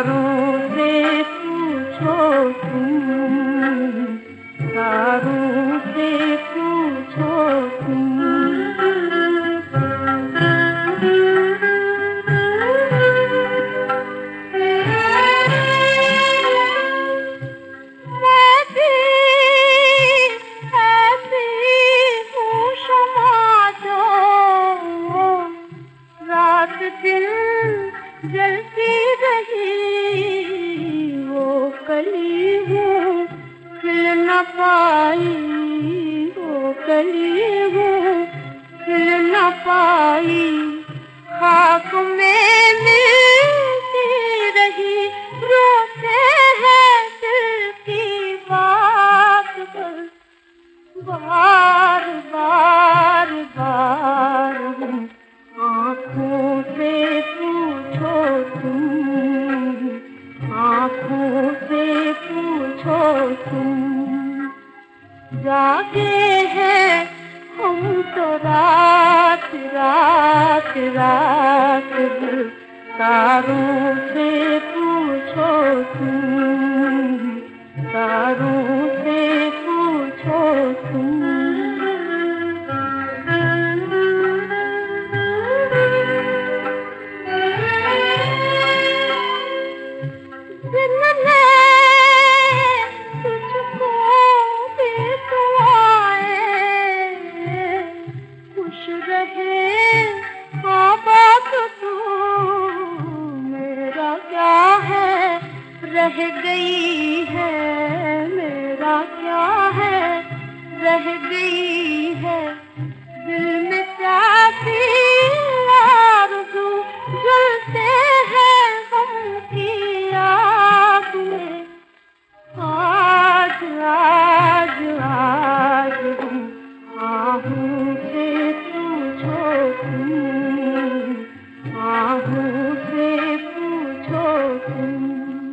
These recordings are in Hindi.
तारों से पूछो तुम, तारों से पूछो तुम। दिन जलती रही वो कली हूँ खिल न पाई, वो कली हूँ खिल न पाई। खाक में मिलती रही रोते हैं दिल की बात पर, बार बार बार आँखों से पूछो तुम, आँखों से पूछो तुम। जागे हैं हम तो रात रात रात भर, तारों से पूछो तुम, तारों से पूछो तुम। रह गई है मेरा क्या है, रह गई है दिल में प्यासी आरज़ू, जलते हैं गम की आग में। आज आज आज हम आहों से पूछो तुम, आहों से पूछो तुम।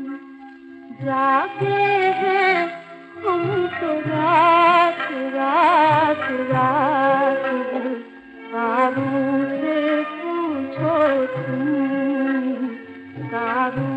जागे हैं हम तो रात रात रात भर, तारों से पूछो तुम, तारों